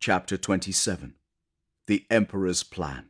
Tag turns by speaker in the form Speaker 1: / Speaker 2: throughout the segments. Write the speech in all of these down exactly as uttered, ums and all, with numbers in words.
Speaker 1: Chapter twenty-seven. The Emperor's Plan.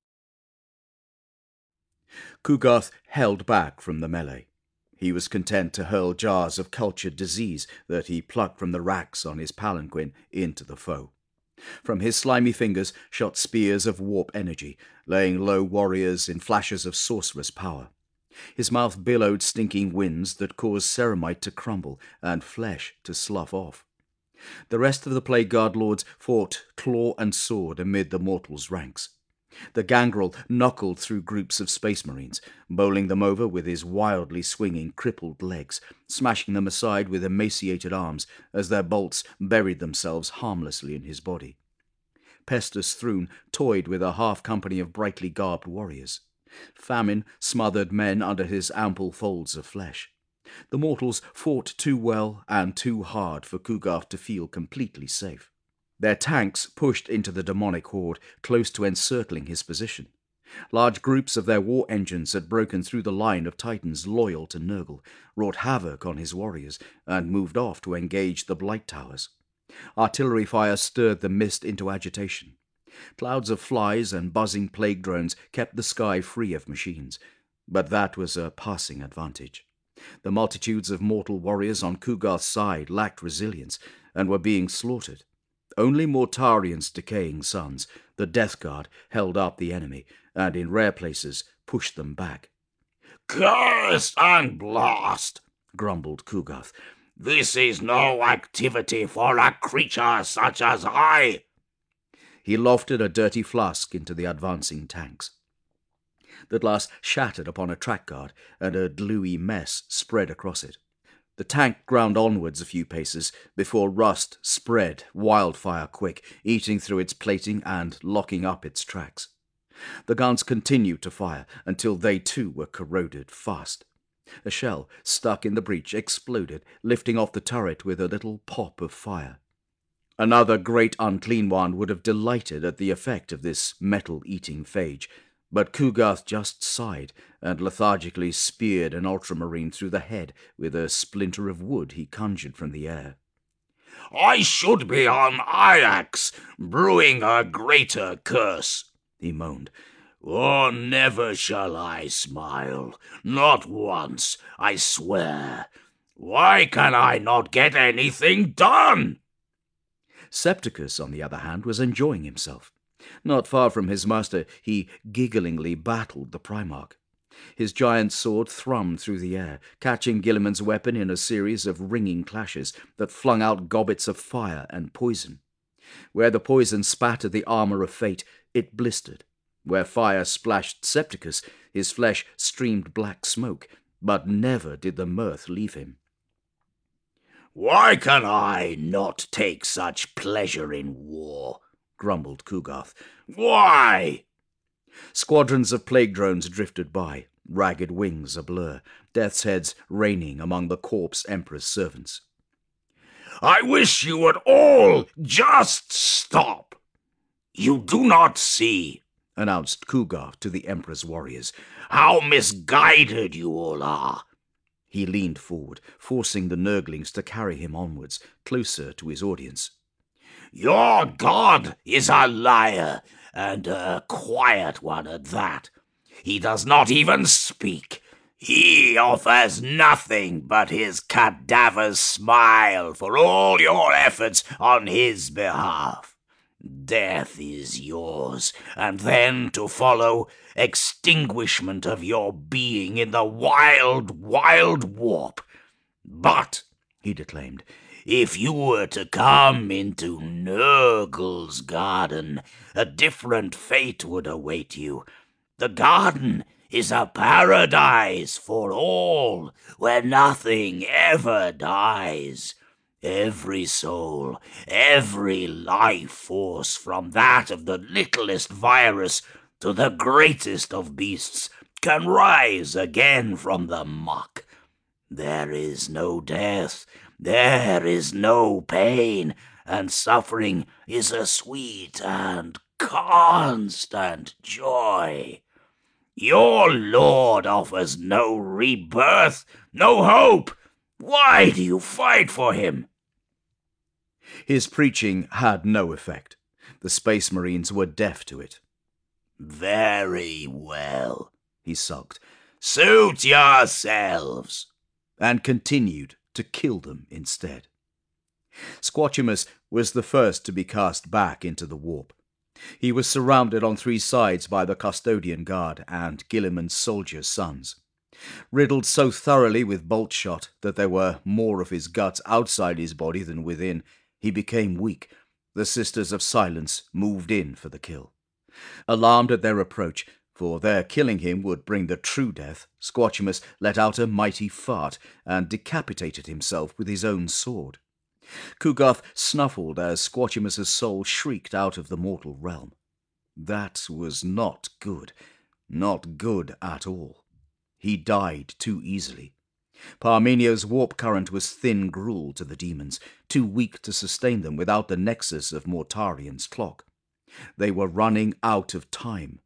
Speaker 1: Ku'garth held back from the melee. He was content to hurl jars of cultured disease that he plucked from the racks on his palanquin into the foe. From his slimy fingers shot spears of warp energy, laying low warriors in flashes of sorcerous power. His mouth billowed stinking winds that caused ceramite to crumble and flesh to slough off. The rest of the Plague Guard lords fought claw and sword amid the mortals' ranks. The gangrel knuckled through groups of space marines, bowling them over with his wildly swinging crippled legs, smashing them aside with emaciated arms as their bolts buried themselves harmlessly in his body. Pestus Thrune toyed with a half-company of brightly garbed warriors. Famine smothered men under his ample folds of flesh. The mortals fought too well and too hard for Ku'garth to feel completely safe. Their tanks pushed into the demonic horde, close to encircling his position. Large groups of their war engines had broken through the line of Titans loyal to Nurgle, wrought havoc on his warriors, and moved off to engage the Blight Towers. Artillery fire stirred the mist into agitation. Clouds of flies and buzzing plague drones kept the sky free of machines, but that was a passing advantage. The multitudes of mortal warriors on Ku'garth's side lacked resilience and were being slaughtered. Only Mortarian's decaying sons, the Death Guard, held up the enemy, and in rare places pushed them back.
Speaker 2: "Curse and blast!"
Speaker 1: grumbled Ku'garth.
Speaker 2: "This is no activity for a creature such as I."
Speaker 1: He lofted a dirty flask into the advancing tanks. The glass shattered upon a track guard, and a gluey mess spread across it. The tank ground onwards a few paces before rust spread wildfire quick, eating through its plating and locking up its tracks. The guns continued to fire until they too were corroded fast. A shell stuck in the breech exploded, lifting off the turret with a little pop of fire. Another great unclean one would have delighted at the effect of this metal-eating phage, but Ku'garth just sighed and lethargically speared an ultramarine through the head with a splinter of wood he conjured from the air.
Speaker 2: "I should be on Aiax, brewing a greater curse," he moaned. "Or never shall I smile, not once, I swear. Why can I not get anything done?"
Speaker 1: Septicus, on the other hand, was enjoying himself. Not far from his master, he gigglingly battled the Primarch. His giant sword thrummed through the air, catching Guilliman's weapon in a series of ringing clashes that flung out gobbets of fire and poison. Where the poison spattered the armour of fate, it blistered. Where fire splashed Septicus, his flesh streamed black smoke, but never did the mirth leave him.
Speaker 2: "Why can I not take such pleasure in war?" grumbled Ku'garth. "Why?"
Speaker 1: Squadrons of plague drones drifted by, ragged wings ablur, death's heads raining among the corpse Emperor's servants.
Speaker 2: "I wish you would all just stop. You do not see," announced Ku'garth to the Emperor's warriors, "how misguided you all are."
Speaker 1: He leaned forward, forcing the Nurglings to carry him onwards, closer to his audience.
Speaker 2: "Your god is a liar, and a quiet one at that. He does not even speak. He offers nothing but his cadaver's smile for all your efforts on his behalf. Death is yours, and then to follow extinguishment of your being in the wild, wild warp. But," he declaimed, "if you were to come into Nurgle's garden, a different fate would await you. The garden is a paradise for all, where nothing ever dies. Every soul, every life force, from that of the littlest virus to the greatest of beasts, can rise again from the muck. There is no death, there is no pain, and suffering is a sweet and constant joy. Your Lord offers no rebirth, no hope. Why do you fight for him?"
Speaker 1: His preaching had no effect. The Space Marines were deaf to it.
Speaker 2: "Very well," he sulked. "Suit yourselves,"
Speaker 1: and continued to kill them instead. Squatchimus was the first to be cast back into the warp. He was surrounded on three sides by the custodian guard and Guilliman's soldier sons. Riddled so thoroughly with bolt shot that there were more of his guts outside his body than within, he became weak. The Sisters of Silence moved in for the kill. Alarmed at their approach, for their killing him would bring the true death, Squatchimus let out a mighty fart and decapitated himself with his own sword. Ku'garth snuffled as Squatchimus's soul shrieked out of the mortal realm. That was not good. Not good at all. He died too easily. Parmenio's warp current was thin gruel to the demons, too weak to sustain them without the nexus of Mortarian's clock. They were running out of time.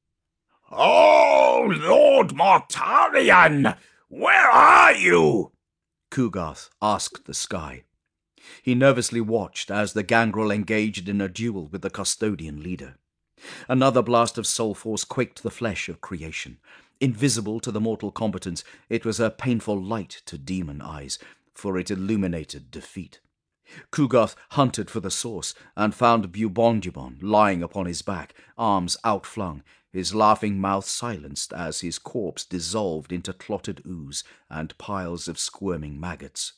Speaker 2: "Oh, Lord Mortarion! Where are you?"
Speaker 1: Ku'garth asked the sky. He nervously watched as the Gangrel engaged in a duel with the custodian leader. Another blast of soul force quaked the flesh of creation. Invisible to the mortal combatants, it was a painful light to demon eyes, for it illuminated defeat. Ku'garth hunted for the source and found Bubondubon lying upon his back, arms outflung, his laughing mouth silenced as his corpse dissolved into clotted ooze and piles of squirming maggots.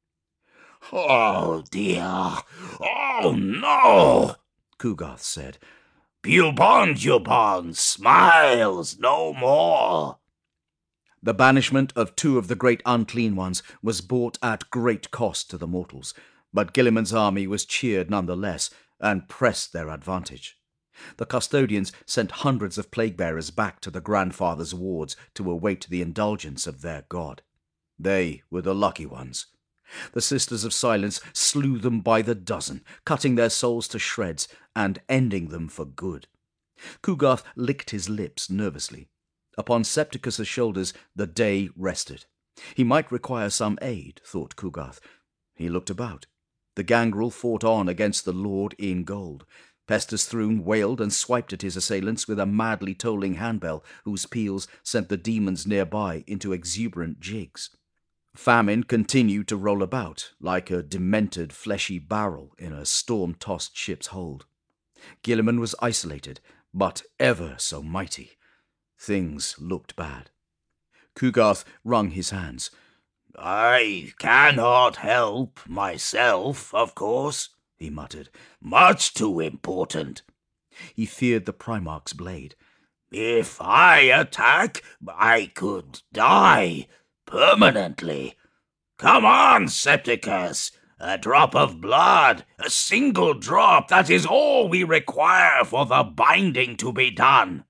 Speaker 2: "Oh, dear! Oh, no!"
Speaker 1: Ku'garth said.
Speaker 2: "Bubondubon smiles no more."
Speaker 1: The banishment of two of the great unclean ones was bought at great cost to the mortals, but Guilliman's army was cheered nonetheless and pressed their advantage. The custodians sent hundreds of plague-bearers back to the grandfather's wards to await the indulgence of their god. They were the lucky ones. The Sisters of Silence slew them by the dozen, cutting their souls to shreds and ending them for good. Ku'garth licked his lips nervously. Upon Septicus's shoulders the day rested. He might require some aid, thought Ku'garth. He looked about. The Gangrel fought on against the Lord in gold. Pestus Thrune wailed and swiped at his assailants with a madly tolling handbell whose peals sent the demons nearby into exuberant jigs. Famine continued to roll about, like a demented fleshy barrel in a storm-tossed ship's hold. Guilliman was isolated, but ever so mighty. Things looked bad. Ku'garth wrung his hands.
Speaker 2: "I cannot help myself, of course," he muttered. "Much too important."
Speaker 1: He feared the Primarch's blade.
Speaker 2: "If I attack, I could die permanently. Come on, Septicus! A drop of blood, a single drop, that is all we require for the binding to be done."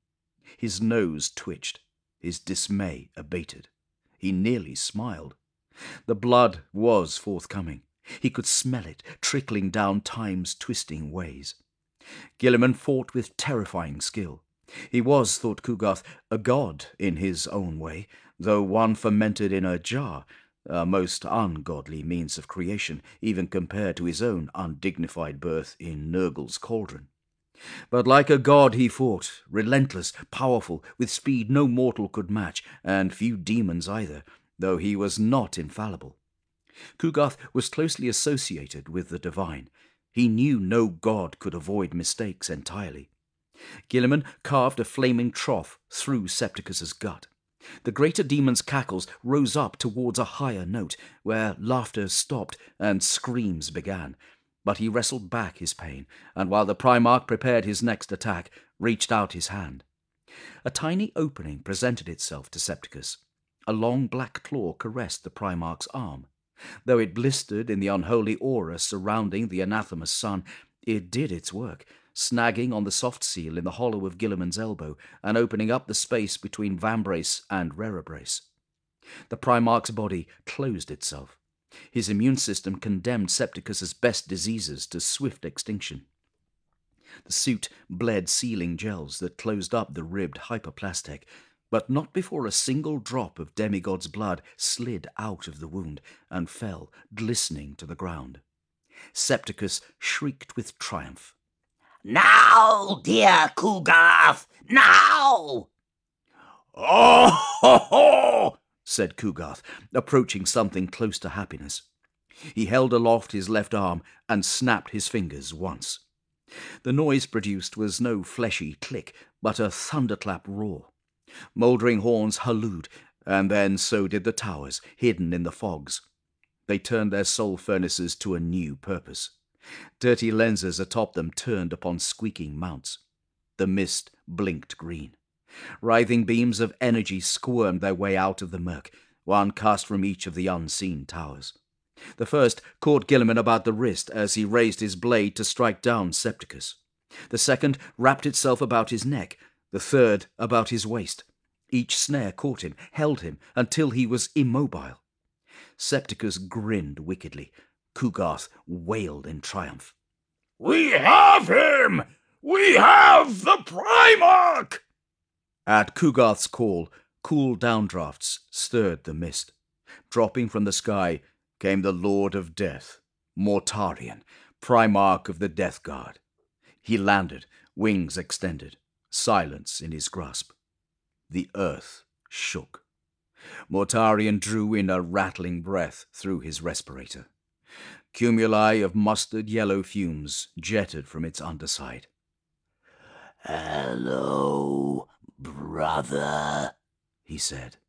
Speaker 1: His nose twitched. His dismay abated. He nearly smiled. The blood was forthcoming. He could smell it, trickling down time's twisting ways. Guilliman fought with terrifying skill. He was, thought Ku'garth, a god in his own way, though one fermented in a jar, a most ungodly means of creation, even compared to his own undignified birth in Nurgle's cauldron. But like a god he fought, relentless, powerful, with speed no mortal could match, and few demons either, though he was not infallible. Ku'garth was closely associated with the divine. He knew no god could avoid mistakes entirely. Guilliman carved a flaming trough through Septicus's gut. The greater demon's cackles rose up towards a higher note, where laughter stopped and screams began. But he wrestled back his pain, and while the Primarch prepared his next attack, reached out his hand. A tiny opening presented itself to Septicus. A long black claw caressed the Primarch's arm. Though it blistered in the unholy aura surrounding the anathema sun, it did its work, snagging on the soft seal in the hollow of Guilliman's elbow and opening up the space between Vambrace and Rerebrace. The Primarch's body closed itself. His immune system condemned Septicus's best diseases to swift extinction. The suit bled sealing gels that closed up the ribbed hyperplastic, but not before a single drop of Demigod's blood slid out of the wound and fell glistening to the ground. Septicus shrieked with triumph.
Speaker 2: Now, dear Kugarth, now! Oh, ho, ho, said Kugarth, approaching something close to happiness. He held aloft his left arm and snapped his fingers once. The noise produced was no fleshy click, but a thunderclap roar. Mouldering horns hallooed, and then so did the towers, hidden in the fogs. They turned their soul furnaces to a new purpose. Dirty lenses atop them turned upon squeaking mounts. The mist blinked green. Writhing beams of energy squirmed their way out of the murk, one cast from each of the unseen towers. The first caught Guilliman about the wrist as he raised his blade to strike down Septicus. The second wrapped itself about his neck, the third about his waist. Each snare caught him, held him, until he was immobile. Septicus grinned wickedly. Kugarth wailed in triumph. "We have him! We have the Primarch!" At Kugarth's call, cool downdrafts stirred the mist. Dropping from the sky came the Lord of Death, Mortarion, Primarch of the Death Guard. He landed, wings extended, silence in his grasp. The earth shook. Mortarion drew in a rattling breath through his respirator. Cumuli of mustard yellow fumes jetted from its underside. "Hello, brother," he said.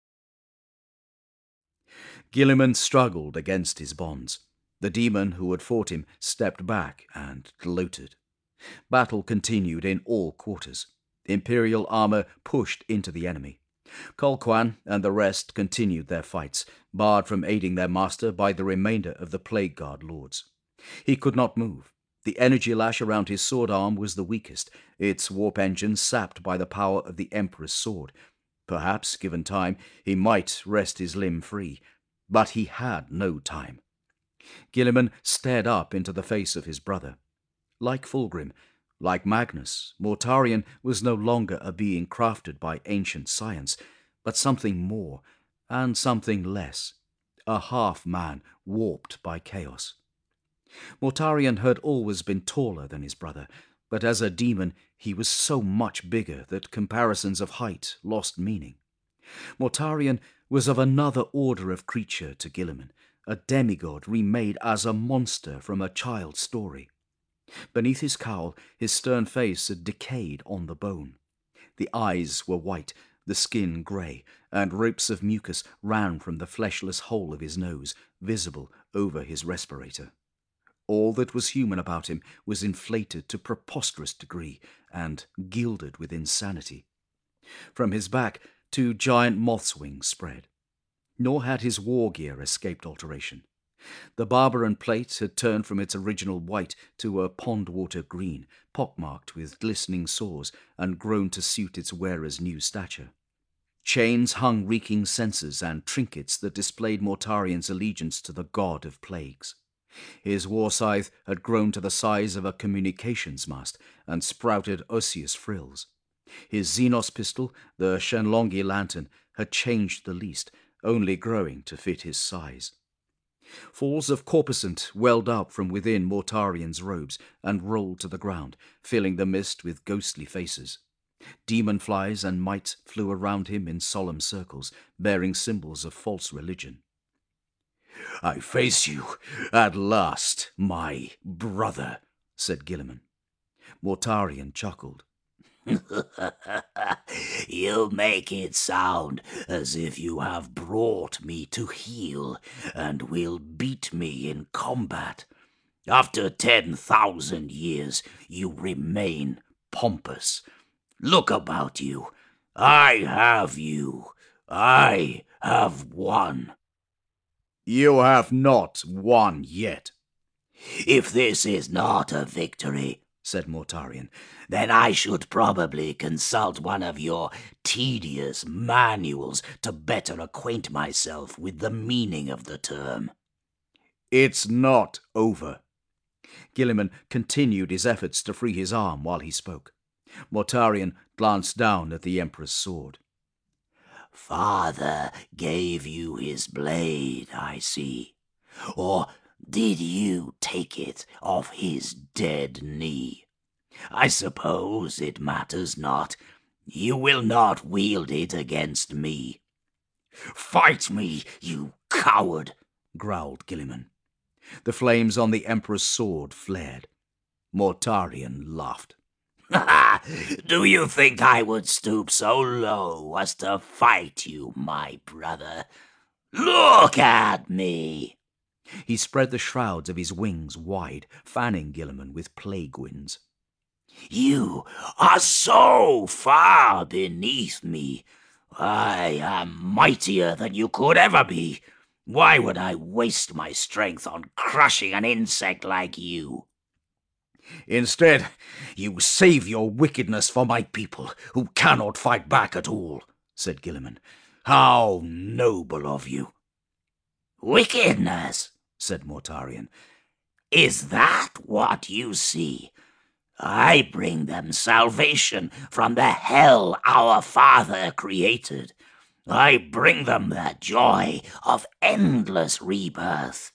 Speaker 2: Guilliman struggled against his bonds. The demon who had fought him stepped back and gloated. Battle continued in all quarters. Imperial armor pushed into the enemy. Colquhoun and the rest continued their fights, barred from aiding their master by the remainder of the Plague Guard lords. He could not move. The energy lash around his sword arm was the weakest, its warp engine sapped by the power of the Emperor's sword. Perhaps, given time, he might wrest his limb free. But he had no time. Guilliman stared up into the face of his brother. Like Fulgrim, like Magnus, Mortarion was no longer a being crafted by ancient science, but something more, and something less, a half-man warped by chaos. Mortarion had always been taller than his brother, but as a demon he was so much bigger that comparisons of height lost meaning. Mortarion was of another order of creature to Guilliman, a demigod remade as a monster from a child's story. Beneath his cowl, his stern face had decayed on the bone. The eyes were white, the skin grey, and ropes of mucus ran from the fleshless hole of his nose, visible over his respirator. All that was human about him was inflated to preposterous degree and gilded with insanity. From his back, two giant moth's wings spread. Nor had his war gear escaped alteration. The Barbaran plate had turned from its original white to a pond-water green, pockmarked with glistening sores, and grown to suit its wearer's new stature. Chains hung reeking censers and trinkets that displayed Mortarion's allegiance to the god of plagues. His war scythe had grown to the size of a communications mast and sprouted osseous frills. His Xenos pistol, the Shenlongi lantern, had changed the least, only growing to fit his size. Falls of corpuscent welled up from within Mortarion's robes and rolled to the ground, filling the mist with ghostly faces. Demon flies and mites flew around him in solemn circles, bearing symbols of false religion. "I face you at last, my brother," said Guilliman. Mortarion chuckled. "You make it sound as if you have brought me to heel and will beat me in combat. After ten thousand years you remain pompous. Look about you. I have you. I have won." "You have not won yet." "If this is not a victory," said Mortarion, "then I should probably consult one of your tedious manuals to better acquaint myself with the meaning of the term." "It's not over." Guilliman continued his efforts to free his arm while he spoke. Mortarion glanced down at the Emperor's sword. "Father gave you his blade, I see. Or did you take it off his dead knee? I suppose it matters not. You will not wield it against me. Fight me, you coward, growled Guilliman.
Speaker 1: The flames on the Emperor's sword flared. Mortarion laughed.
Speaker 2: Do you think I would stoop so low as to fight you, my brother? Look at me!
Speaker 1: He spread the shrouds of his wings wide, fanning Guilliman with plague winds.
Speaker 2: You are so far beneath me. I am mightier than you could ever be. Why would I waste my strength on crushing an insect like you?
Speaker 1: Instead, you save your wickedness for my people, who cannot fight back at all, said Guilliman. How noble of you.
Speaker 2: Wickedness, said
Speaker 1: Mortarion.
Speaker 2: Is that what you see? I bring them salvation from the hell our Father created. I bring them the joy of endless rebirth.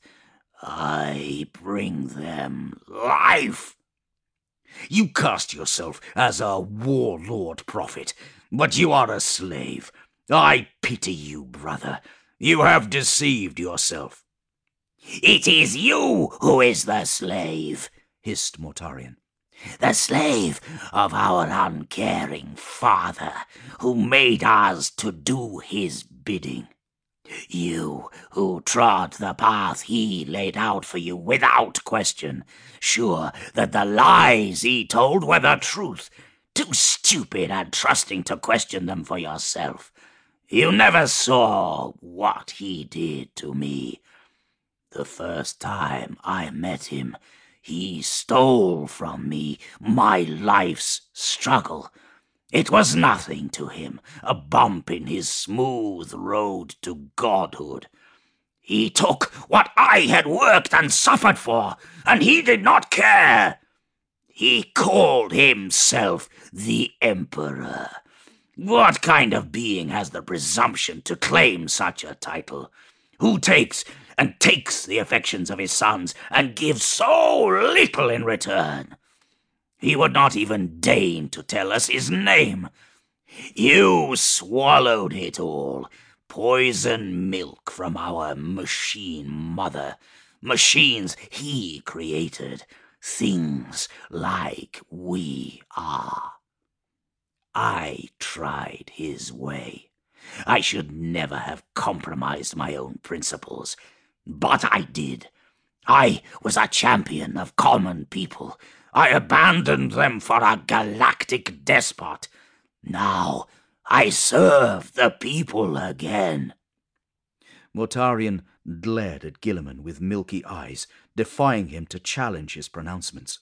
Speaker 2: I bring them life.
Speaker 1: You cast yourself as a warlord prophet, but you are a slave. I pity you, brother. You have deceived yourself.
Speaker 2: It is you who is the slave,
Speaker 1: hissed Mortarion.
Speaker 2: The slave of our uncaring father, who made us to do his bidding. You who trod the path he laid out for you without question, sure that the lies he told were the truth, too stupid and trusting to question them for yourself. You never saw what he did to me. The first time I met him, he stole from me my life's struggle. It was nothing to him, a bump in his smooth road to godhood. He took what I had worked and suffered for, and he did not care. He called himself the Emperor. What kind of being has the presumption to claim such a title? Who takes and takes the affections of his sons and gives so little in return? He would not even deign to tell us his name. You swallowed it all, poison milk from our machine mother, machines he created, things like we are. I tried his way. I should never have compromised my own principles, but I did. I was a champion of common people. I abandoned them for a galactic despot. Now I serve the people again.
Speaker 1: Mortarion glared at Guilliman with milky eyes, defying him to challenge his pronouncements.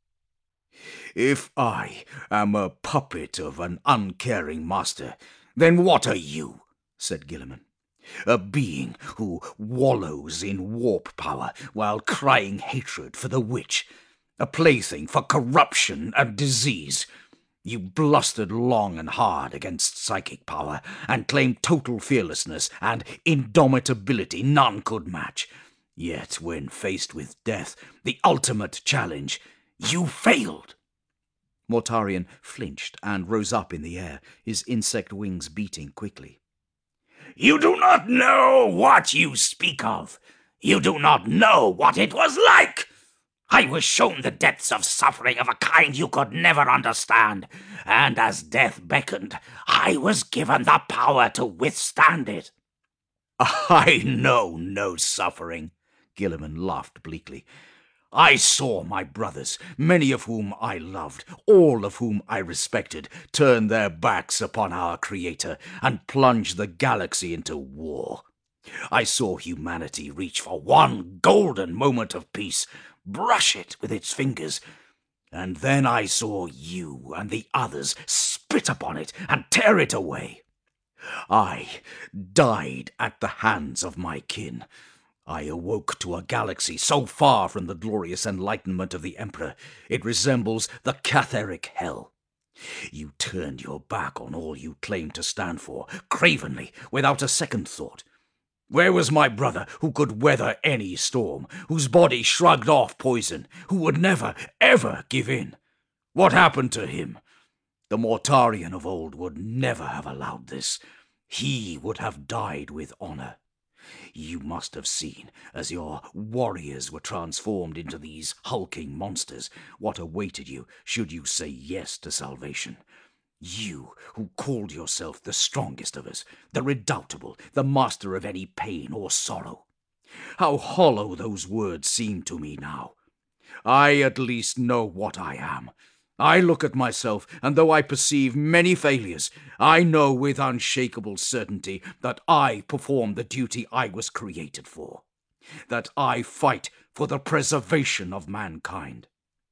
Speaker 1: If I am a puppet of an uncaring master, then what are you? Said Guilliman. A being who wallows in warp power while crying hatred for the witch. A plaything for corruption and disease. You blustered long and hard against psychic power, and claimed total fearlessness and indomitability none could match. Yet when faced with death, the ultimate challenge, you failed. Mortarion flinched and rose up in the air, his insect wings beating quickly.
Speaker 2: You do not know what you speak of. You do not know what it was like. I was shown the depths of suffering of a kind you could never understand, and as death beckoned, I was given the power to withstand it.
Speaker 1: I know no suffering, Guilliman laughed bleakly. I saw my brothers, many of whom I loved, all of whom I respected, turn their backs upon our Creator and plunge the galaxy into war. I saw humanity reach for one golden moment of peace, brush it with its fingers, and then I saw you and the others spit upon it and tear it away. I died at the hands of my kin. I awoke to a galaxy so far from the glorious enlightenment of the Emperor, it resembles the Catheric hell. You turned your back on all you claimed to stand for, cravenly, without a second thought. Where was my brother who could weather any storm, whose body shrugged off poison, who would never, ever give in?
Speaker 2: What happened to him? The Mortarion of old would never have allowed this. He would have died with honor. You must have seen, as your warriors were transformed into these hulking monsters, what awaited you should you say yes to salvation. You, who called yourself the strongest of us, the redoubtable, the master of any pain or sorrow. How hollow those words seem to me now. I at least know what I am. I look at myself, and though I perceive many failures, I know with unshakable certainty that I perform the duty I was created for, that I fight for the preservation of mankind.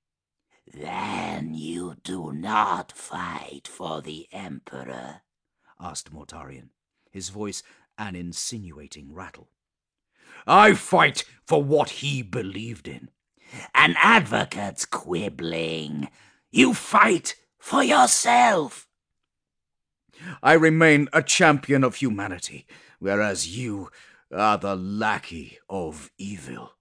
Speaker 3: Then you do not fight for the Emperor? Asked Mortarion, his voice an insinuating rattle.
Speaker 2: I fight for what he believed in.
Speaker 3: An advocate's quibbling. You fight for yourself.
Speaker 2: I remain a champion of humanity, whereas you are the lackey of evil.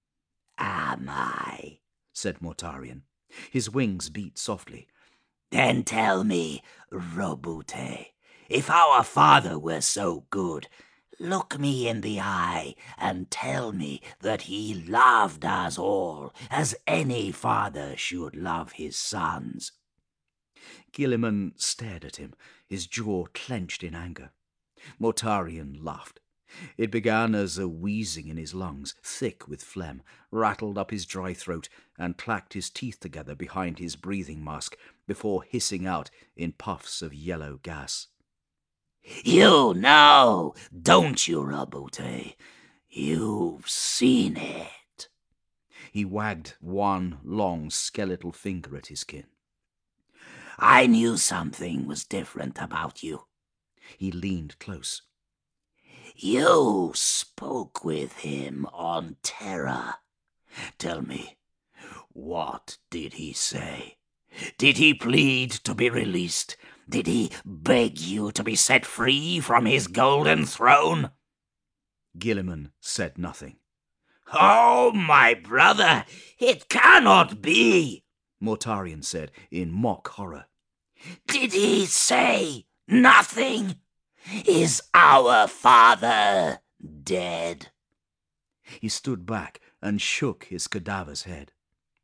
Speaker 3: Am I?
Speaker 1: Said Mortarion. His wings beat softly.
Speaker 3: Then tell me, Roboute, if our father were so good, look me in the eye and tell me that he loved us all as any father should love his sons.
Speaker 1: Guilliman stared at him, his jaw clenched in anger. Mortarion laughed. It began as a wheezing in his lungs, thick with phlegm, rattled up his dry throat, and clacked his teeth together behind his breathing mask before hissing out in puffs of yellow gas.
Speaker 3: You know, don't you, Roboute? You've seen it.
Speaker 1: He wagged one long skeletal finger at his kin.
Speaker 3: I knew something was different about you.
Speaker 1: He leaned close.
Speaker 3: You spoke with him on Terra. Tell me, what did he say? Did he plead to be released? Did he beg you to be set free from his golden throne?
Speaker 1: Guilliman said nothing.
Speaker 3: Oh, my brother, it cannot be,
Speaker 1: Mortarion said in mock horror.
Speaker 3: Did he say nothing? Is our father dead?
Speaker 1: He stood back and shook his cadaver's head.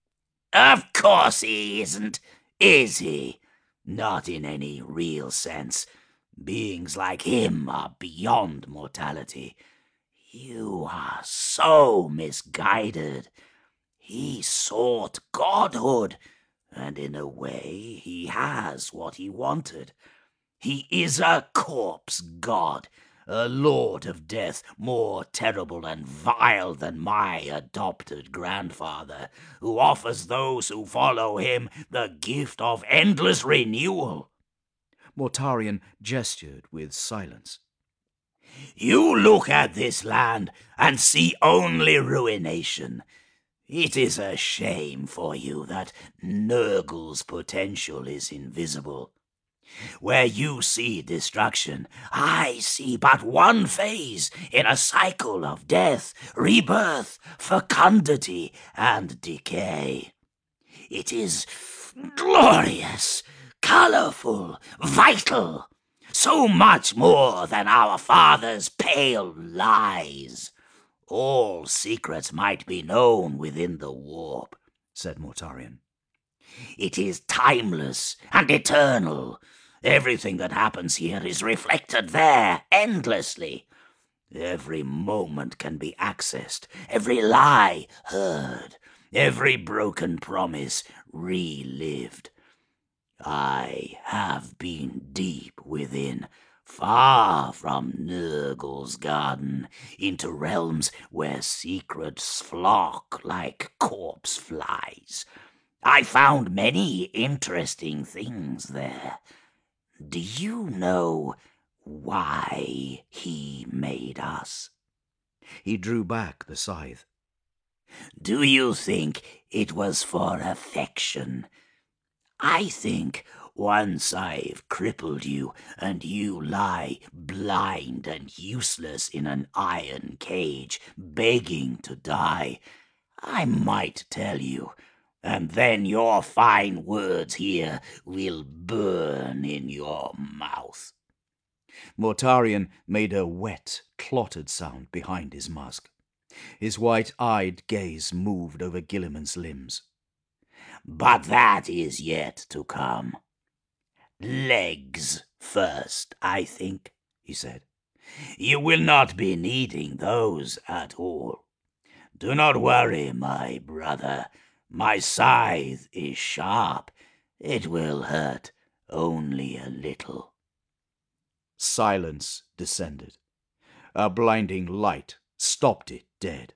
Speaker 3: Of course he isn't, is he? Not in any real sense. Beings like him are beyond mortality. You are so misguided. He sought godhood, and in a way he has what he wanted. He is a corpse god, a lord of death more terrible and vile than my adopted grandfather, who offers those who follow him the gift of endless renewal.
Speaker 1: Mortarion gestured with silence.
Speaker 3: You look at this land and see only ruination. It is a shame for you that Nurgle's potential is invisible. Where you see destruction, I see but one phase in a cycle of death, rebirth, fecundity, and decay. It is glorious, colorful, vital, so much more than our father's pale lies. All secrets might be known within the warp, said Mortarion. It is timeless and eternal. Everything that happens here is reflected there endlessly. Every moment can be accessed, every lie heard, every broken promise relived. I have been deep within, far from Nurgle's garden, into realms where secrets flock like corpse flies. I found many interesting things there. Do you know why he made us?
Speaker 1: He drew back the scythe.
Speaker 3: Do you think it was for affection? I think once I've crippled you and you lie blind and useless in an iron cage, begging to die, I might tell you, and then your fine words here will burn in your mouth."
Speaker 1: Mortarion made a wet, clotted sound behind his mask. His white-eyed gaze moved over Guilliman's limbs.
Speaker 3: "But that is yet to come. Legs first, I think," he said. "You will not be needing those at all. Do not worry, my brother. My scythe is sharp. It will hurt only a little."
Speaker 1: Silence descended. A blinding light stopped it dead.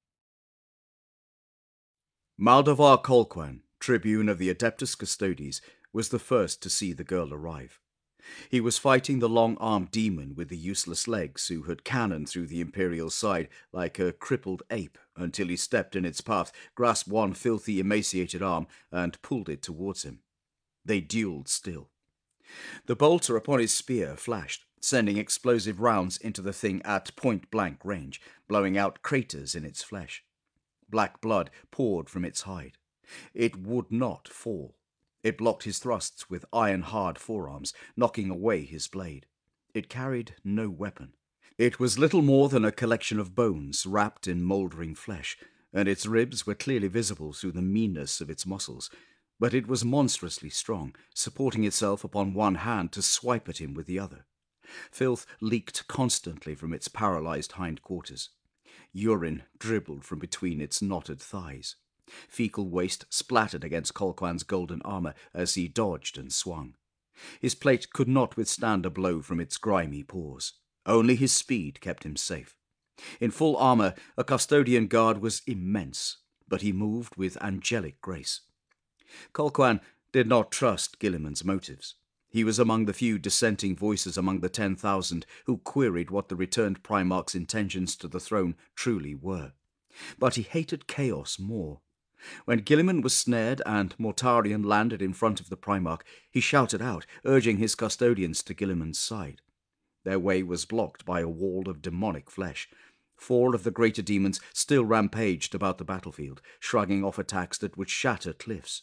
Speaker 1: Maldavar Colquhoun, tribune of the Adeptus Custodes, was the first to see the girl arrive. He was fighting the long-armed demon with the useless legs who had cannoned through the Imperial side like a crippled ape until he stepped in its path, grasped one filthy, emaciated arm, and pulled it towards him. They duelled still. The bolter upon his spear flashed, sending explosive rounds into the thing at point-blank range, blowing out craters in its flesh. Black blood poured from its hide. It would not fall. It blocked his thrusts with iron-hard forearms, knocking away his blade. It carried no weapon. It was little more than a collection of bones wrapped in mouldering flesh, and its ribs were clearly visible through the meanness of its muscles. But it was monstrously strong, supporting itself upon one hand to swipe at him with the other. Filth leaked constantly from its paralyzed hindquarters. Urine dribbled from between its knotted thighs. Fecal waste splattered against Colquhoun's golden armor as he dodged and swung. His plate could not withstand a blow from its grimy paws. Only his speed kept him safe. In full armor, a custodian guard was immense, but he moved with angelic grace. Colquhoun did not trust Guilliman's motives. He was among the few dissenting voices among the ten thousand who queried what the returned Primarch's intentions to the throne truly were. But he hated chaos more. When Guilliman was snared and Mortarion landed in front of the Primarch, he shouted out, urging his custodians to Guilliman's side. Their way was blocked by a wall of demonic flesh. Four of the greater demons still rampaged about the battlefield, shrugging off attacks that would shatter cliffs.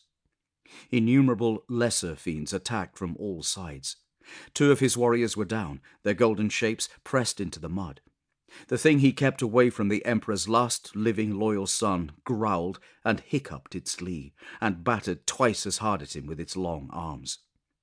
Speaker 1: Innumerable lesser fiends attacked from all sides. Two of his warriors were down, their golden shapes pressed into the mud. The thing he kept away from the Emperor's last living loyal son growled and hiccuped its glee, and battered twice as hard at him with its long arms.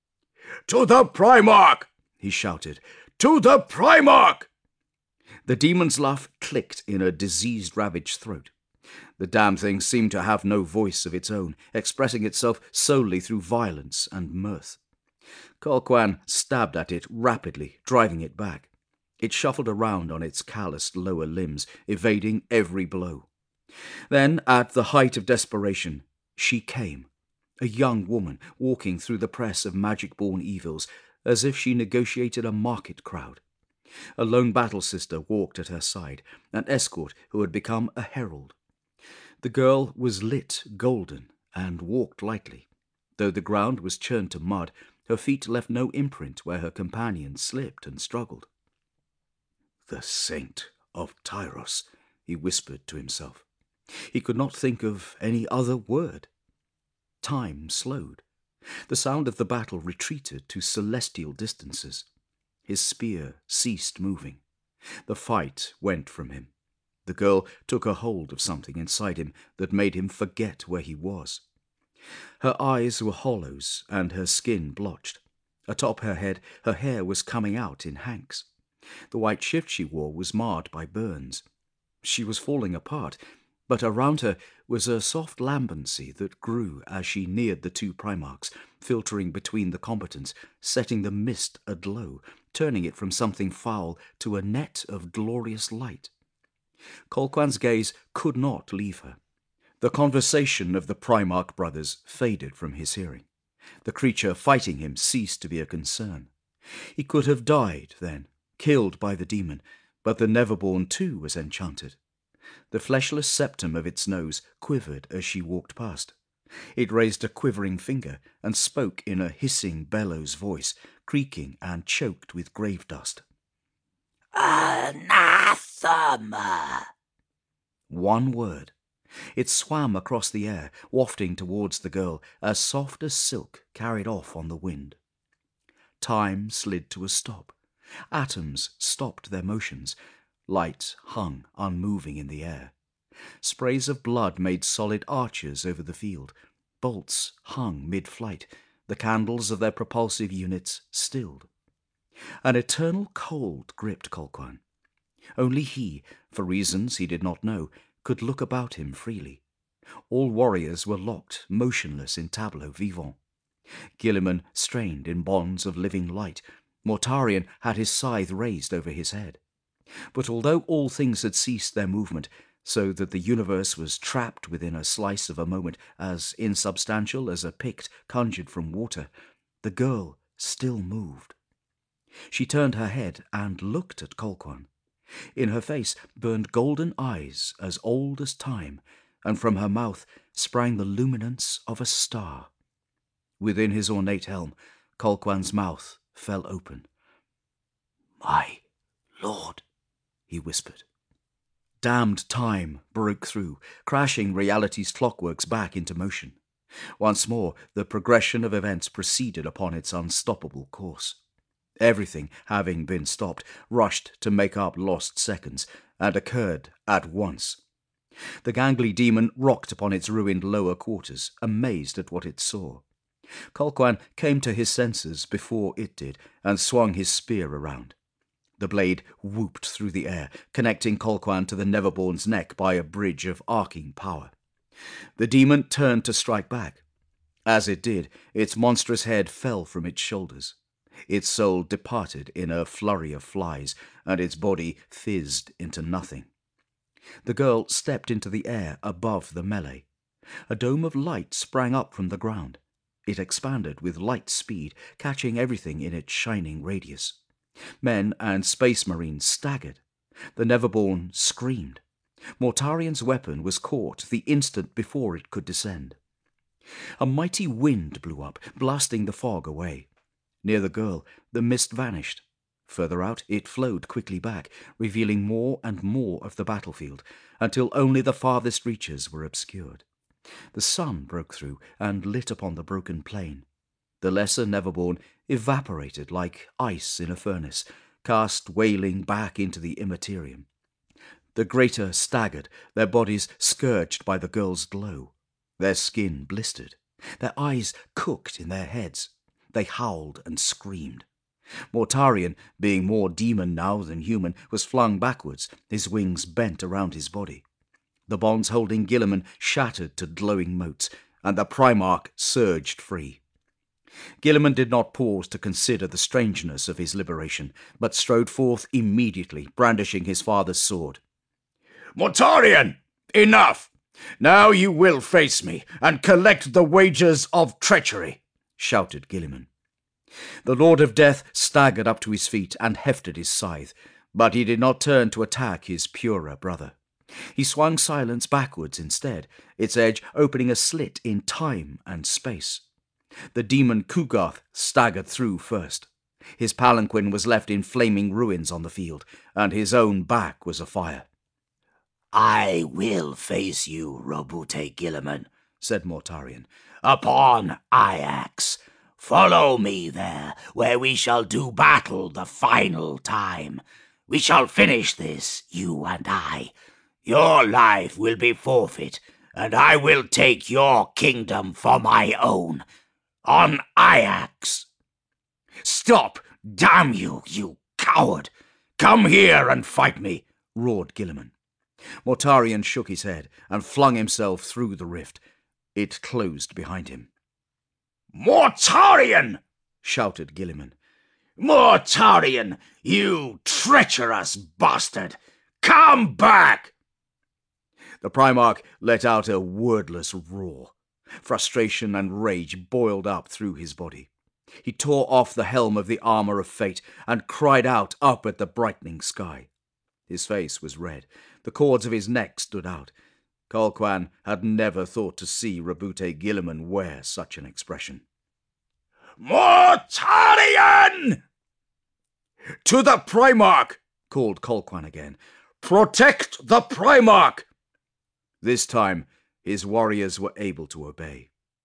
Speaker 2: "To the Primarch!" he shouted. "To the Primarch!"
Speaker 1: The demon's laugh clicked in a disease-ravaged throat. The damn thing seemed to have no voice of its own, expressing itself solely through violence and mirth. Colquhoun stabbed at it rapidly, driving it back. It shuffled around on its calloused lower limbs, evading every blow. Then, at the height of desperation, she came, a young woman walking through the press of magic-born evils, as if she negotiated a market crowd. A lone battle-sister walked at her side, an escort who had become a herald. The girl was lit golden and walked lightly. Though the ground was churned to mud, her feet left no imprint where her companions slipped and struggled. "The Saint of Tyros," he whispered to himself. He could not think of any other word. Time slowed. The sound of the battle retreated to celestial distances. His spear ceased moving. The fight went from him. The girl took a hold of something inside him that made him forget where he was. Her eyes were hollows and her skin blotched. Atop her head, her hair was coming out in hanks. The white shift she wore was marred by burns. She was falling apart, but around her was a soft lambency that grew as she neared the two Primarchs, filtering between the combatants, setting the mist aglow, turning it from something foul to a net of glorious light. Colquhoun's gaze could not leave her. The conversation of the Primarch brothers faded from his hearing. The creature fighting him ceased to be a concern. He could have died then, killed by the demon, but the Neverborn too was enchanted. The fleshless septum of its nose quivered as she walked past. It raised a quivering finger and spoke in a hissing bellows voice, creaking and choked with grave dust.
Speaker 3: "Anathema!"
Speaker 1: One word. It swam across the air, wafting towards the girl, as soft as silk carried off on the wind. Time slid to a stop. Atoms stopped their motions. Light hung unmoving in the air. Sprays of blood made solid arches over the field. Bolts hung mid-flight, the candles of their propulsive units stilled. An eternal cold gripped Colquhoun. Only he, for reasons he did not know, could look about him freely. All warriors were locked, motionless in tableau vivant. Guilliman strained in bonds of living light. Mortarion had his scythe raised over his head. But although all things had ceased their movement, so that the universe was trapped within a slice of a moment as insubstantial as a Pict conjured from water, the girl still moved. She turned her head and looked at Colquhoun. In her face burned golden eyes as old as time, and from her mouth sprang the luminance of a star. Within his ornate helm, Colquhoun's mouth fell open. "My lord," he whispered. Damned time broke through, crashing reality's clockworks back into motion. Once more, the progression of events proceeded upon its unstoppable course. Everything, having been stopped, rushed to make up lost seconds, and occurred at once. The gangly demon rocked upon its ruined lower quarters, amazed at what it saw. Colquhoun came to his senses before it did, and swung his spear around. The blade whooped through the air, connecting Colquhoun to the Neverborn's neck by a bridge of arcing power. The demon turned to strike back. As it did, its monstrous head fell from its shoulders. Its soul departed in a flurry of flies, and its body fizzed into nothing. The girl stepped into the air above the melee. A dome of light sprang up from the ground. It expanded with light speed, catching everything in its shining radius. Men and space marines staggered. The Neverborn screamed. Mortarion's weapon was caught the instant before it could descend. A mighty wind blew up, blasting the fog away. Near the girl, the mist vanished. Further out, it flowed quickly back, revealing more and more of the battlefield, until only the farthest reaches were obscured. The sun broke through and lit upon the broken plain. The lesser Neverborn evaporated like ice in a furnace, cast wailing back into the immaterium. The greater staggered, their bodies scourged by the girl's glow. Their skin blistered. Their eyes cooked in their heads. They howled and screamed. Mortarion, being more demon now than human, was flung backwards, his wings bent around his body. The bonds holding Guilliman shattered to glowing motes, and the Primarch surged free. Guilliman did not pause to consider the strangeness of his liberation, but strode forth immediately, brandishing his father's sword.
Speaker 2: "Mortarion! Enough! Now you will face me, and collect the wages of treachery!" shouted Guilliman.
Speaker 1: The Lord of Death staggered up to his feet and hefted his scythe, but he did not turn to attack his purer brother. He swung silence backwards instead, its edge opening a slit in time and space. The demon Ku'garth staggered through first. His palanquin was left in flaming ruins on the field, and his own back was afire.
Speaker 3: "I will face you, Roboute Guilliman," said Mortarion,
Speaker 2: "upon Aiax. Follow me there, where we shall do battle the final time. We shall finish this, you and I. Your life will be forfeit, and I will take your kingdom for my own. On Aiax." "Stop! Damn you, you coward! Come here and fight me!" roared Guilliman. Mortarion shook his head and flung himself through the rift. It closed behind him. "Mortarion!"
Speaker 1: shouted Guilliman.
Speaker 2: "Mortarion, you treacherous bastard! Come back!"
Speaker 1: The Primarch let out a wordless roar. Frustration and rage boiled up through his body. He tore off the helm of the armor of fate and cried out up at the brightening sky. His face was red. The cords of his neck stood out. Colquhoun had never thought to see Roboute Guilliman wear such an expression.
Speaker 2: "Mortarion!"
Speaker 1: "To the Primarch!" called Colquhoun again. "Protect the Primarch!" This time His warriors were able to obey.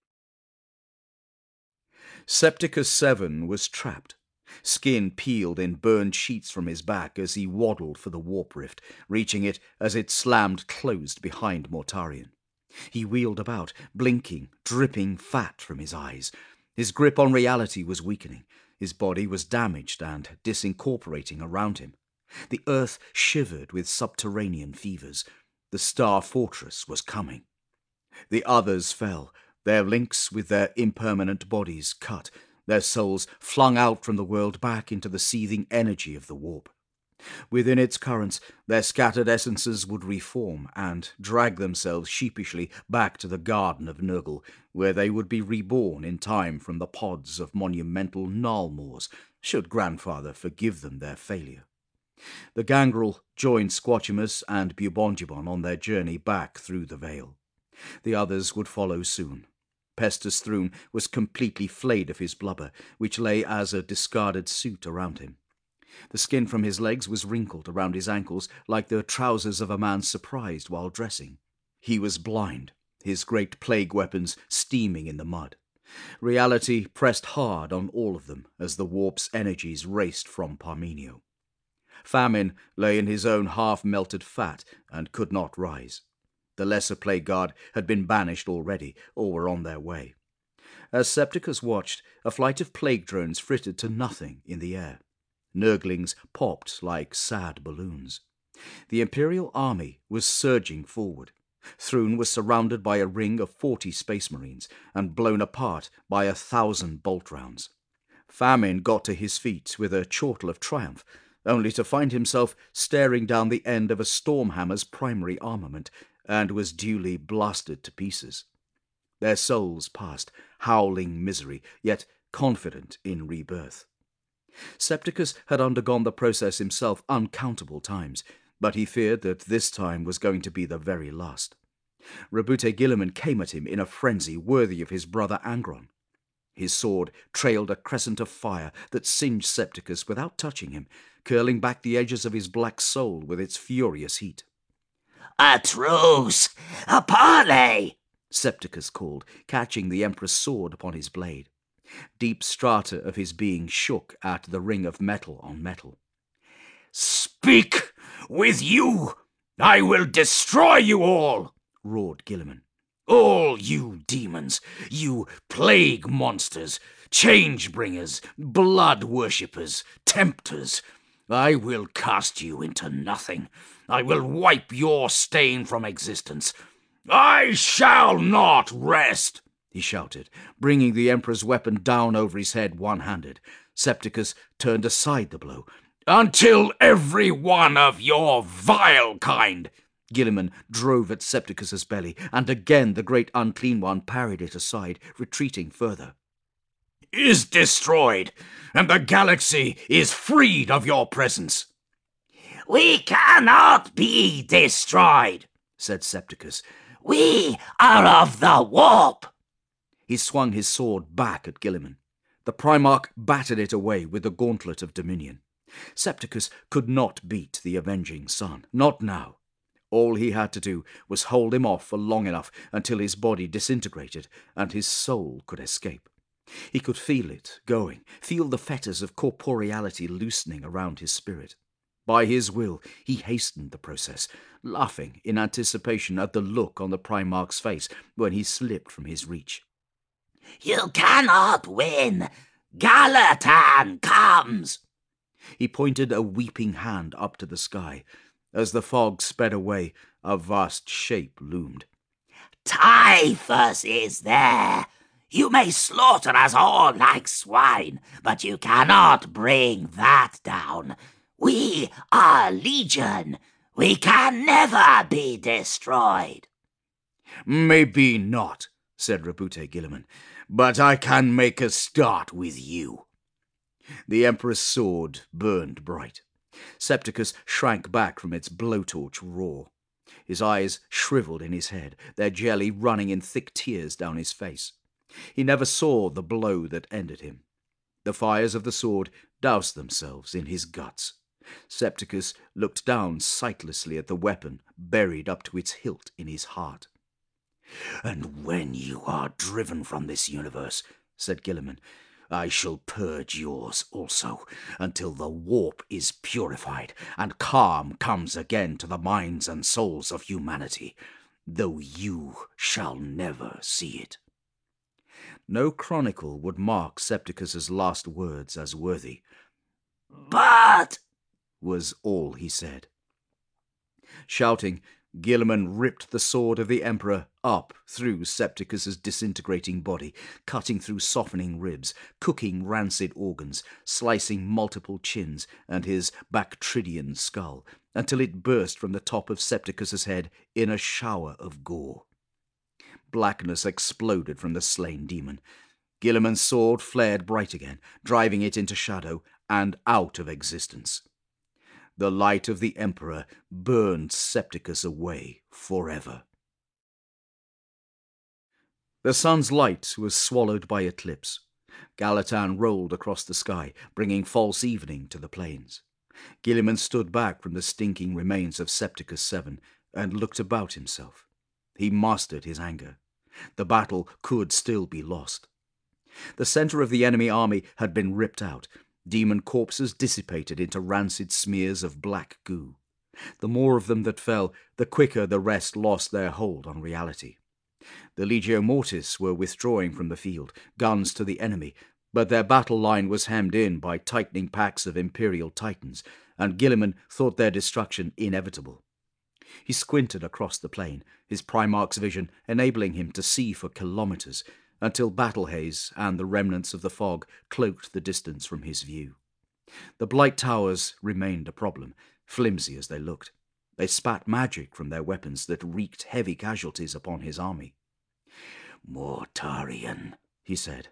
Speaker 1: Septicus Seven was trapped. Skin peeled in burned sheets from his back as he waddled for the warp rift, reaching it as it slammed closed behind Mortarion. He wheeled about, blinking, dripping fat from his eyes. His grip on reality was weakening. His body was damaged and disincorporating around him. The earth shivered with subterranean fevers. The Star Fortress was coming. The others fell, their links with their impermanent bodies cut, their souls flung out from the world back into the seething energy of the warp. Within its currents, their scattered essences would reform and drag themselves sheepishly back to the Garden of Nurgle, where they would be reborn in time from the pods of monumental Gnarlmores, should Grandfather forgive them their failure. The Gangrel joined Squatchimus and Bubongibon on their journey back through the Vale. The others would follow soon. Pestus Thrune was completely flayed of his blubber, which lay as a discarded suit around him. The skin from his legs was wrinkled around his ankles like the trousers of a man surprised while dressing. He was blind, his great plague weapons steaming in the mud. Reality pressed hard on all of them as the warp's energies raced from Parmenio. Famine lay in his own half-melted fat and could not rise. The lesser plague guard had been banished already, or were on their way. As Septicus watched, a flight of plague drones frittered to nothing in the air. Nurglings popped like sad balloons. The Imperial army was surging forward. Thrune was surrounded by a ring of forty Space Marines and blown apart by a thousand bolt rounds. Famine got to his feet with a chortle of triumph, only to find himself staring down the end of a Stormhammer's primary armament, and was duly blasted to pieces. Their souls passed, howling misery, yet confident in rebirth. Septicus had undergone the process himself uncountable times, but he feared that this time was going to be the very last. Roboute Guilliman came at him in a frenzy worthy of his brother Angron. His sword trailed a crescent of fire that singed Septicus without touching him, curling back the edges of his black soul with its furious heat.
Speaker 3: "A truce! A parley!"
Speaker 1: Septicus called, catching the Emperor's sword upon his blade. Deep strata of his being shook at the ring of metal on metal.
Speaker 2: "Speak! With you! I will destroy you all!"
Speaker 1: roared Guilliman.
Speaker 2: "All you demons, you plague monsters, change-bringers, blood-worshippers, tempters. I will cast you into nothing. I will wipe your stain from existence. I shall not rest!"
Speaker 1: he shouted, bringing the Emperor's weapon down over his head one-handed. Septicus turned aside the blow.
Speaker 2: "Until every one of your vile kind!"
Speaker 1: Guilliman drove at Septicus's belly, and again the great unclean one parried it aside, retreating further.
Speaker 2: "Is destroyed, and the galaxy is freed of your presence."
Speaker 3: "We cannot be destroyed,"
Speaker 1: said Septicus.
Speaker 3: "We are of the warp."
Speaker 1: He swung his sword back at Guilliman. The Primarch battered it away with the gauntlet of Dominion. Septicus could not beat the avenging sun, not now. All he had to do was hold him off for long enough until his body disintegrated and his soul could escape. He could feel it going, feel the fetters of corporeality loosening around his spirit. By his will, he hastened the process, laughing in anticipation at the look on the Primarch's face when he slipped from his reach.
Speaker 3: "You cannot win! Galatan comes!"
Speaker 1: He pointed a weeping hand up to the sky. As the fog sped away, a vast shape loomed.
Speaker 3: "Typhus is there! You may slaughter us all like swine, but you cannot bring that down. We are Legion. We can never be destroyed."
Speaker 2: "Maybe not," said Roboute Guilliman, "but I can make a start with you."
Speaker 1: The Emperor's sword burned bright. Septicus shrank back from its blowtorch roar. His eyes shriveled in his head, their jelly running in thick tears down his face. He never saw the blow that ended him. The fires of the sword doused themselves in his guts. Septicus looked down sightlessly at the weapon buried up to its hilt in his heart.
Speaker 2: And when you are driven from this universe, said Gilliman, I shall purge yours also, until the warp is purified, and calm comes again to the minds and souls of humanity, though you shall never see it.
Speaker 1: No chronicle would mark Septicus's last words as worthy.
Speaker 2: But,
Speaker 1: was all he said. Shouting, Gilliman ripped the sword of the Emperor up through Septicus's disintegrating body, cutting through softening ribs, cooking rancid organs, slicing multiple chins and his Bactridian skull, until it burst from the top of Septicus's head in a shower of gore. Blackness exploded from the slain demon. Gilliman's sword flared bright again, driving it into shadow and out of existence. The light of the Emperor burned Septicus away forever. The sun's light was swallowed by eclipse. Galatan rolled across the sky, bringing false evening to the plains. Gilliman stood back from the stinking remains of Septicus Seven and looked about himself. He mastered his anger. The battle could still be lost. The center of the enemy army had been ripped out. Demon corpses dissipated into rancid smears of black goo. The more of them that fell, the quicker the rest lost their hold on reality. The Legio Mortis were withdrawing from the field, guns to the enemy, but their battle line was hemmed in by tightening packs of Imperial Titans, and Gilliman thought their destruction inevitable. He squinted across the plain, his Primarch's vision enabling him to see for kilometers, until battle haze and the remnants of the fog cloaked the distance from his view. The Blight Towers remained a problem, flimsy as they looked. They spat magic from their weapons that wreaked heavy casualties upon his army.
Speaker 2: Mortarion, he said.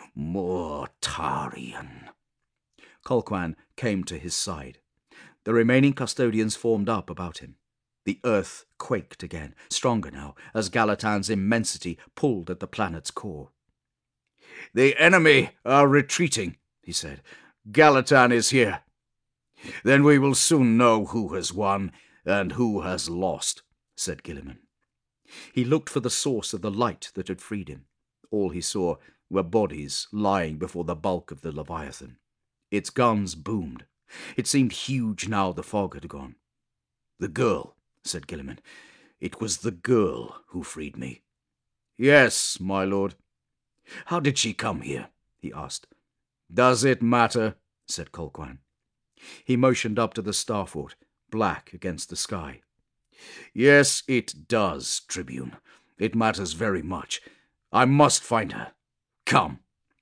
Speaker 2: Mortarion.
Speaker 1: Colquhoun came to his side. The remaining custodians formed up about him. The earth quaked again, stronger now, as Galatan's immensity pulled at the planet's core.
Speaker 2: The enemy are retreating, he said. Galatan is here. Then we will soon know who has won and who has lost, said Gilliman.
Speaker 1: He looked for the source of the light that had freed him. All he saw were bodies lying before the bulk of the Leviathan. Its guns boomed. It seemed huge now the fog had gone.
Speaker 2: The girl, said Gilliman. It was the girl who freed me. Yes, my lord. How did she come here? He asked.
Speaker 1: Does it matter? Said Colquhoun. He motioned up to the starfort, black against the sky.
Speaker 2: Yes, it does, Tribune. It matters very much. I must find her. Come.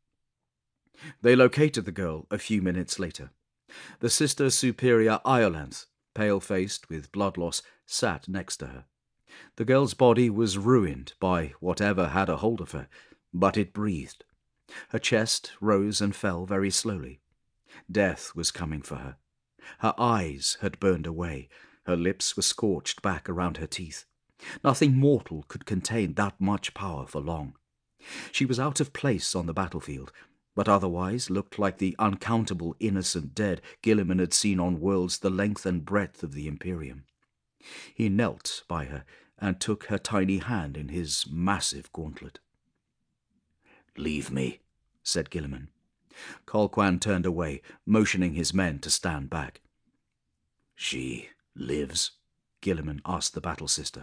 Speaker 1: They located the girl a few minutes later. The Sister Superior Iolanthe, pale-faced with blood loss, sat next to her. The girl's body was ruined by whatever had a hold of her, but it breathed. Her chest rose and fell very slowly. Death was coming for her. Her eyes had burned away. Her lips were scorched back around her teeth. Nothing mortal could contain that much power for long. She was out of place on the battlefield, but otherwise looked like the uncountable innocent dead Gilliman had seen on worlds the length and breadth of the Imperium. He knelt by her and took her tiny hand in his massive gauntlet.
Speaker 2: "Leave me," said Gilliman.
Speaker 1: Colquhoun turned away, motioning his men to stand back.
Speaker 2: "She lives?" Gilliman asked the battle sister.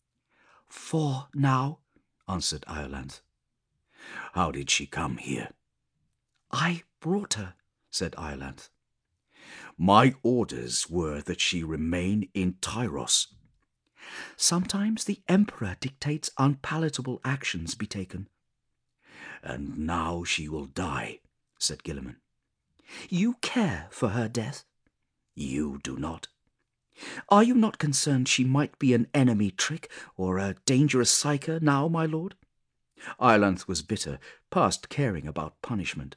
Speaker 1: "For now," answered Iolanthe.
Speaker 2: "How did she come here?"
Speaker 1: "I brought her," said Iolanthe.
Speaker 2: "My orders were that she remain in Tyros."
Speaker 1: "Sometimes the Emperor dictates unpalatable actions be taken."
Speaker 2: "And now she will die," said Gilliman.
Speaker 1: "You care for her death?"
Speaker 2: "You do not."
Speaker 1: "Are you not concerned she might be an enemy trick or a dangerous psyker now, my lord?" Iolanthe was bitter, past caring about punishment.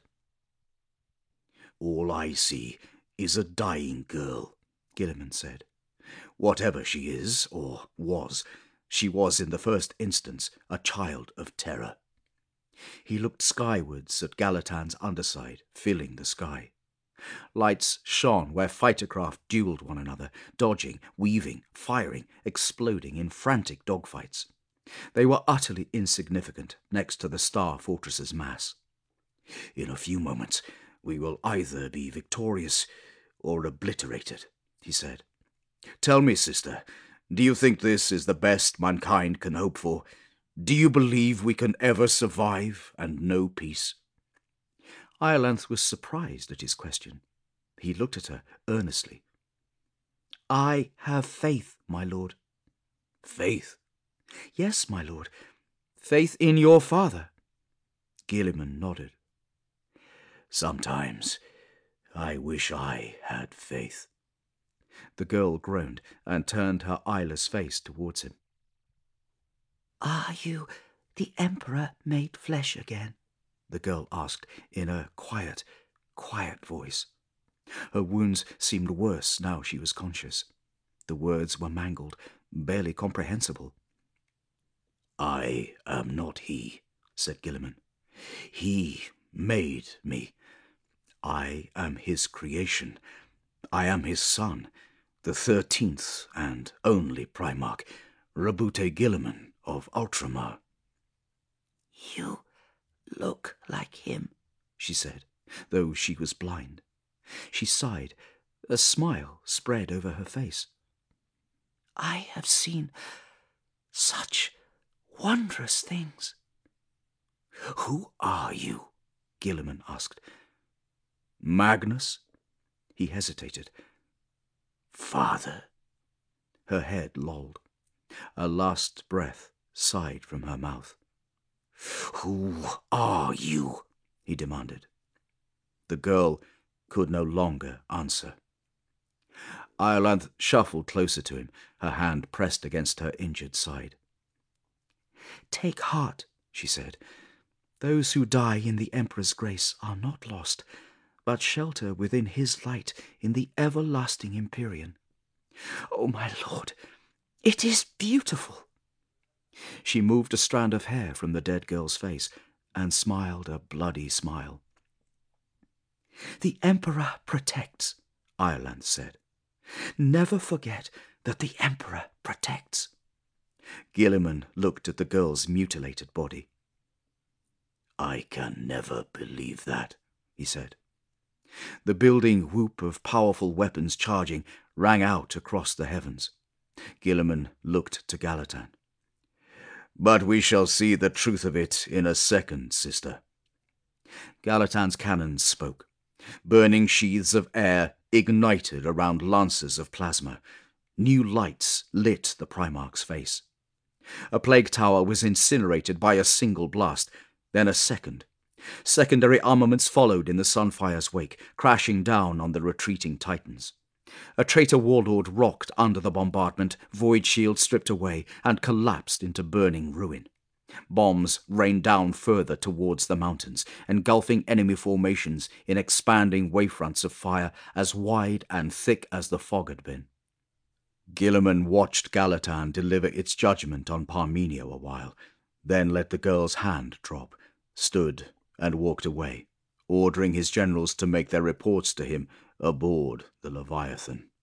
Speaker 2: "All I see is a dying girl," Gilliman said. "Whatever she is, or was, she was in the first instance a child of terror."
Speaker 1: He looked skywards at Galatan's underside, filling the sky. Lights shone where fightercraft dueled one another, dodging, weaving, firing, exploding in frantic dogfights. They were utterly insignificant next to the Star Fortress's mass.
Speaker 2: In a few moments we will either be victorious or obliterated, he said. Tell me, sister, do you think this is the best mankind can hope for? Do you believe we can ever survive and know peace?
Speaker 1: Iolanthe was surprised at his question. He looked at her earnestly. I have faith, my lord.
Speaker 2: Faith?
Speaker 1: Yes, my lord. Faith in your father. Guilliman nodded.
Speaker 2: Sometimes I wish I had faith.
Speaker 1: The girl groaned and turned her eyeless face towards him. Are you the Emperor made flesh again? The girl asked in a quiet, quiet voice. Her wounds seemed worse now she was conscious. The words were mangled, barely comprehensible.
Speaker 2: I am not he, said Guilliman. He made me. I am his creation. I am his son, the thirteenth and only Primarch, Roboute Guilliman of Ultramar.
Speaker 1: You look like him, she said, though she was blind. She sighed. A smile spread over her face. I have seen such wondrous things.
Speaker 2: Who are you? Guilliman asked.
Speaker 1: Magnus? He hesitated.
Speaker 2: Father?
Speaker 1: Her head lolled. A last breath sighed from her mouth.
Speaker 2: Who are you? He demanded.
Speaker 1: The girl could no longer answer. Iolanthe shuffled closer to him, her hand pressed against her injured side. Take heart, she said. Those who die in the Emperor's grace are not lost, but shelter within his light in the everlasting Empyrean. Oh, my lord, it is beautiful. She moved a strand of hair from the dead girl's face and smiled a bloody smile. The Emperor protects, Iolanthe said. Never forget that the Emperor protects. Guilliman looked at the girl's mutilated body.
Speaker 2: I can never believe that, he said.
Speaker 1: The building whoop of powerful weapons charging rang out across the heavens. Guilliman looked to Galatan.
Speaker 2: But we shall see the truth of it in a second, sister.
Speaker 1: Galatan's cannons spoke. Burning sheaths of air ignited around lances of plasma. New lights lit the Primarch's face. A plague tower was incinerated by a single blast, then a second. Secondary armaments followed in the Sunfire's wake, crashing down on the retreating Titans. A traitor warlord rocked under the bombardment, void shield stripped away, and collapsed into burning ruin. Bombs rained down further towards the mountains, engulfing enemy formations in expanding wavefronts of fire as wide and thick as the fog had been. Guilliman watched Galatan deliver its judgment on Parmenio a while, then let the girl's hand drop, stood and walked away, ordering his generals to make their reports to him aboard the Leviathan.